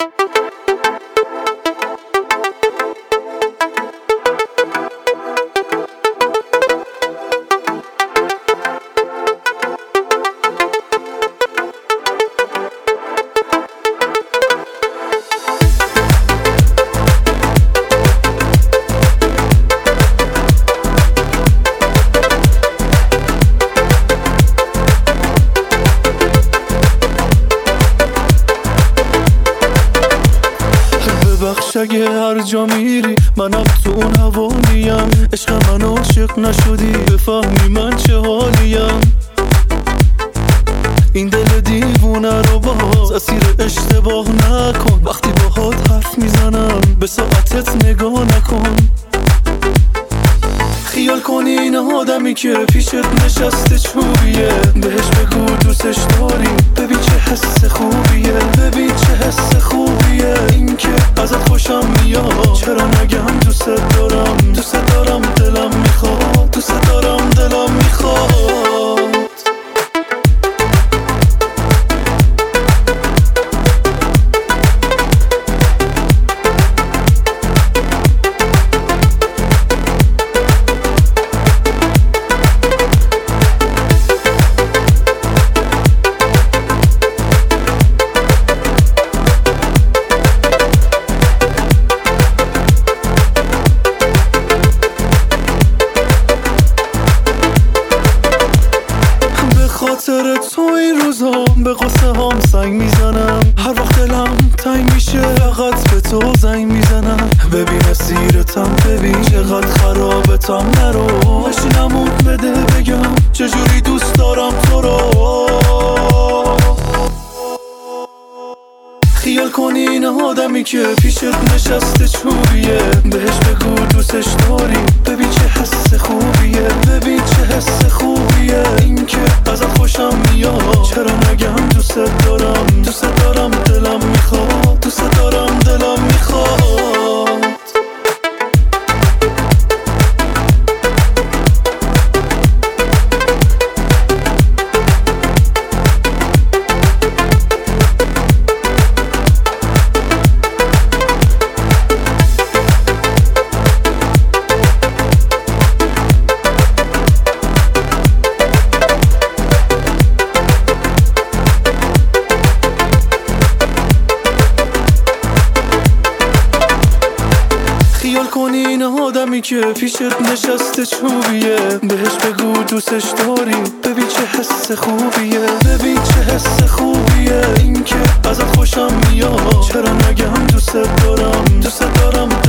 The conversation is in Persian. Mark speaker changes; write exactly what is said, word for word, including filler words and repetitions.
Speaker 1: ببخش اگه هر جا میری منم تو اون حوالیم، عشق من عاشق نشدی بفهمی من چه حالیم. این دل دیوونه رو باز اسیر اشتباه نکن، وقتی باهات حرف میزنم به ساعتت نگاه نکن. خیال کنی این آدمی که پیشت نشسته چوبیه، بهش بگو دوستش داری، ببین چه حس خوبیه، ببین چه حس خوبیه. این که ازت خوشم میاد، چرا نگم دوست دارم، دوست دارم دلم میخواد، دوست دارم دلم میخواد. خاطر تو این روزا به قصه هم سنگ میزنم، هر وقت دلم تنگ میشه فقط به تو زنگ میزنم. ببین اسیرتم، ببین چقدر خرابتم، نرو بشینمون بده بگم چجوری دوست دارم تو رو. خیال کنی این آدمی که پیشت نشسته چوبیه، بهش بگو دوستش داری، ببین چه حس خوبیه، ببین چه حس خوبیه. این که ازت خوشم میاد، چرا نگم دوست دارم، دوست دارم دلم میخواد، دوست دارم دلم میخواد. خیال کنی این آدمی که پیشت نشسته چوبیه، بهش بگو دوستش داری، ببین چه حس خوبیه، ببین چه حس خوبیه. این که ازت خوشم میاد، چرا نگم دوست دارم، دوست دارم